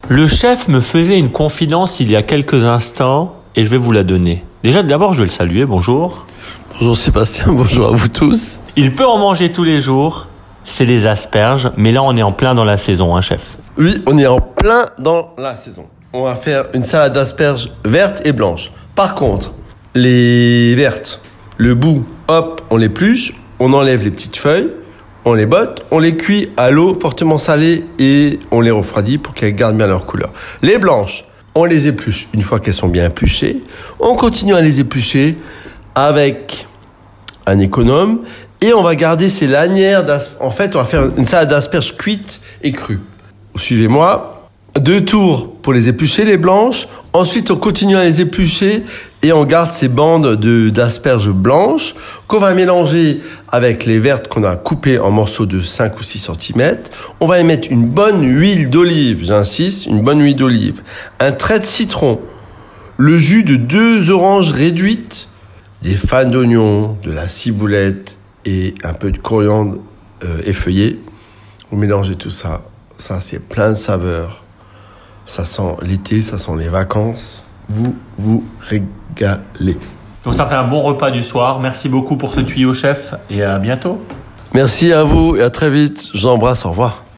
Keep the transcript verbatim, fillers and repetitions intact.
Le chef me faisait une confidence il y a quelques instants et je vais vous la donner. Déjà, d'abord, je vais le saluer. Bonjour. Bonjour Sébastien, bonjour à vous tous. Il peut en manger tous les jours. C'est les asperges. Mais là, on est en plein dans la saison, hein, chef? Oui, on est en plein dans la saison. On va faire une salade d'asperges vertes et blanches. Par contre, les vertes, le bout, hop, on l'épluche, on enlève les petites feuilles, on les botte, on les cuit à l'eau fortement salée et on les refroidit pour qu'elles gardent bien leur couleur. Les blanches, on les épluche une fois qu'elles sont bien épluchées. On continue à les éplucher avec un économe et on va garder ces lanières d'asperges. En fait, on va faire une salade d'asperges cuites et crues. Suivez-moi. Deux tours pour les éplucher, les blanches. Ensuite, on continue à les éplucher et on garde ces bandes de, d'asperges blanches qu'on va mélanger avec les vertes qu'on a coupées en morceaux de cinq ou six centimètres. On va y mettre une bonne huile d'olive, j'insiste, une bonne huile d'olive, un trait de citron, le jus de deux oranges réduites, des fans d'oignon, de la ciboulette et un peu de coriandre euh, effeuillé. Vous mélangez tout ça. Ça, c'est plein de saveurs. Ça sent l'été, ça sent les vacances. Vous vous régalez. Donc ça fait un bon repas du soir. Merci beaucoup pour ce tuyau, chef, et à bientôt. Merci à vous et à très vite. Je vous embrasse. Au revoir.